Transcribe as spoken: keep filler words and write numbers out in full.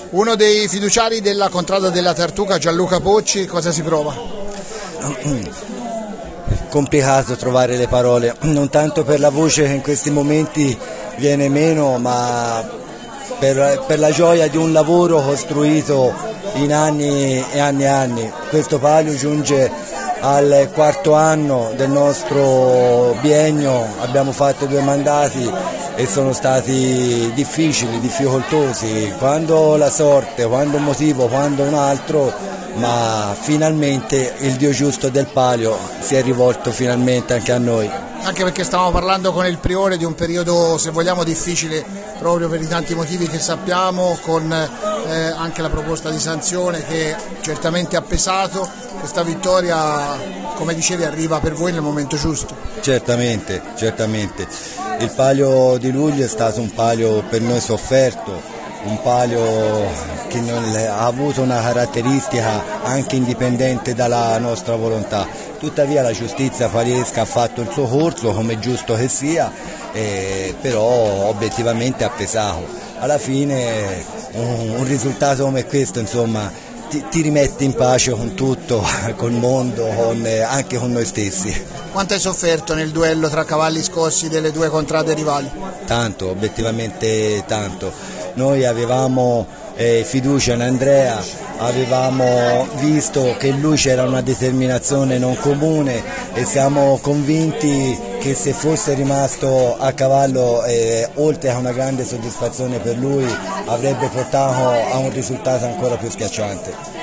Uno dei fiduciari della Contrada della Tartuca, Gianluca Pocci, cosa si prova? Complicato trovare le parole, non tanto per la voce che in questi momenti viene meno, ma per, per la gioia di un lavoro costruito in anni e anni e anni. Questo palio giunge al quarto anno del nostro biennio, abbiamo fatto due mandati e sono stati difficili, difficoltosi, quando la sorte, quando un motivo, quando un altro, ma finalmente il Dio giusto del palio si è rivolto finalmente anche a noi. Anche perché stavamo parlando con il Priore di un periodo, se vogliamo, difficile proprio per i tanti motivi che sappiamo, con eh, anche la proposta di sanzione che certamente ha pesato. Questa vittoria, come dicevi, arriva per voi nel momento giusto. Certamente, certamente. Il palio di luglio è stato un palio per noi sofferto, un palio che non ha avuto una caratteristica anche indipendente dalla nostra volontà. Tuttavia la giustizia paliesca ha fatto il suo corso, come è giusto che sia, eh, però obiettivamente ha pesato. Alla fine un, un risultato come questo, insomma, ti, ti rimette in pace con tutto, col mondo, con, eh, anche con noi stessi. Quanto hai sofferto nel duello tra cavalli scossi delle due contrade rivali? Tanto, obiettivamente tanto. Noi avevamo eh, fiducia in Andrea, avevamo visto che in lui c'era una determinazione non comune e siamo convinti che se fosse rimasto a cavallo, eh, oltre a una grande soddisfazione per lui, avrebbe portato a un risultato ancora più schiacciante.